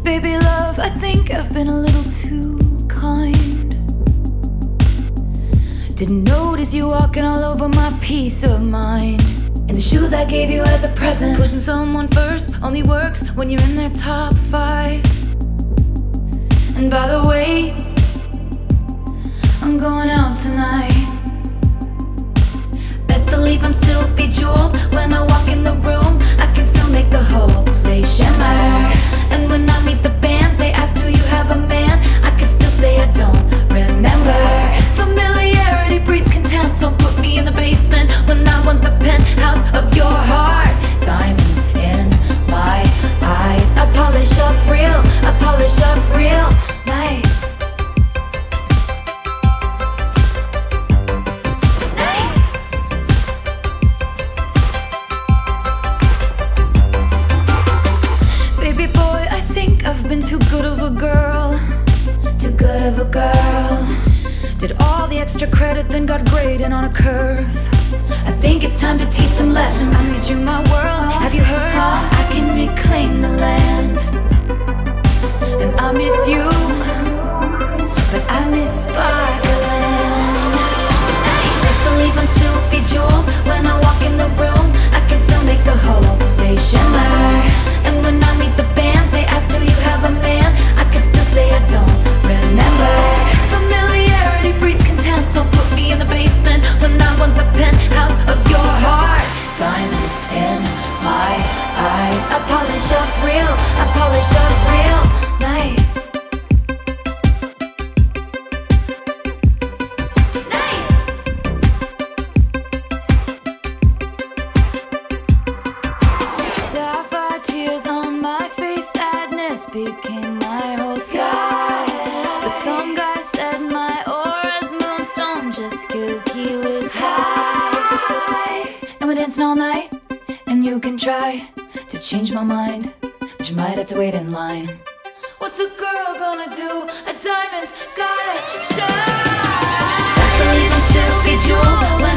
Baby love, I think I've been a little too kind. Didn't notice you walking all over my peace of mind. And the shoes I gave you as a present. Putting someone first only works when you're in their top 5. And by the way, I'm going out tonight. Best believe I'm still bejeweled. When I walk in the room, I can still make the whole place shimmer. And when I meet the band, they ask, do you have a man? I can still say I don't remember. Familiarity breeds contempt. Don't put me in the basement when I want the penthouse of your heart. Diamonds in my eyes. I polish up real, I polish up real nice. Baby boy, I think I've been too good of a girl. Too good of a girl. Did all the extra credit, then got graded on a curve. I think it's time to teach some lessons. I made you my world, have you heard? I can reclaim the land. And I miss you, but I miss sparkling. Best believe I'm still bejeweled. When I walk in the room, I can still make the whole place shimmer. And when I meet the band, they ask, do you have a man? I can still say I don't remember. Familiarity breeds contempt. Don't put me in the basement when I want the penthouse of your heart. Diamonds in my eyes. I polish up real, I polish up real nice. Sapphire tears on my face, sadness became my whole sky. But some guy said my aura's moonstone just 'cause he was high. And we're dancing all night, and you can try to change my mind, but you might have to wait in line. What's a girl gonna do? A diamond's gotta shine. Best believe I'm still bejeweled when